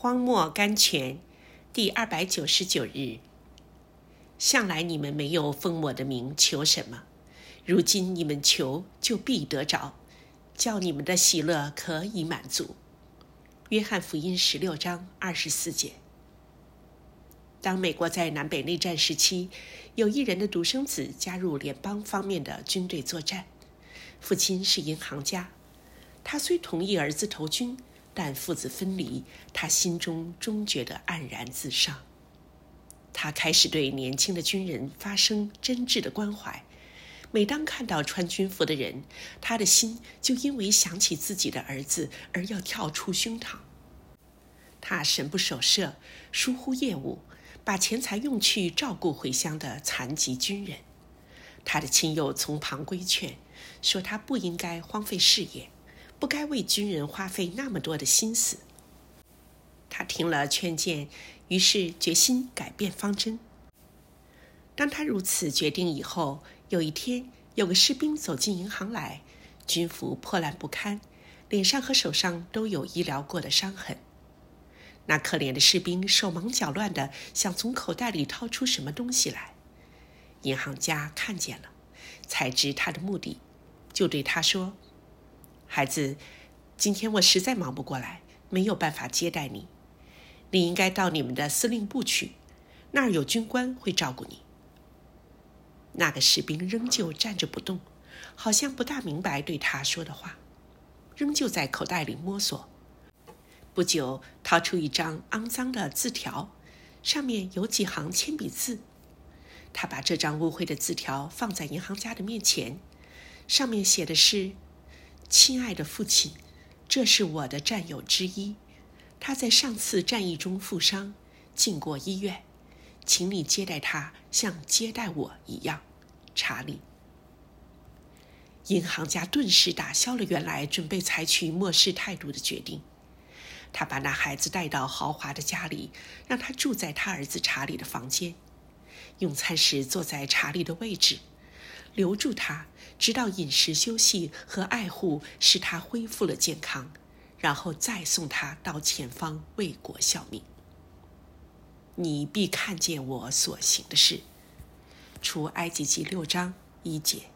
荒漠甘泉第299日。向来你们没有奉我的名求什么，如今你们求就必得着，叫你们的喜乐可以满足。约翰福音16章24节。当美国在南北内战时期，有一人的独生子加入联邦方面的军队作战，父亲是银行家。他虽同意儿子投军，但父子分离，他心中终觉得黯然自伤。他开始对年轻的军人发生真挚的关怀，每当看到穿军服的人，他的心就因为想起自己的儿子而要跳出胸膛。他神不守舍，疏忽业务，把钱财用去照顾回乡的残疾军人。他的亲友从旁规劝，说他不应该荒废事业，不该为军人花费那么多的心思。他听了劝谏，于是决心改变方针。当他如此决定以后，有一天，有个士兵走进银行来，军服破烂不堪，脸上和手上都有医疗过的伤痕。那可怜的士兵手忙脚乱地想从口袋里掏出什么东西来。银行家看见了，才知他的目的，就对他说：孩子，今天我实在忙不过来，没有办法接待你。你应该到你们的司令部去，那儿有军官会照顾你。那个士兵仍旧站着不动，好像不大明白对他说的话，仍旧在口袋里摸索。不久，掏出一张肮脏的字条，上面有几行铅笔字。他把这张污秽的字条放在银行家的面前，上面写的是：亲爱的父亲，这是我的战友之一，他在上次战役中负伤，进过医院，请你接待他像接待我一样。查理。银行家顿时打消了原来准备采取漠视态度的决定。他把那孩子带到豪华的家里，让他住在他儿子查理的房间，用餐时坐在查理的位置，留住他，直到饮食休息和爱护使他恢复了健康，然后再送他到前方为国效命。你必看见我所行的事。出埃及记6章1节。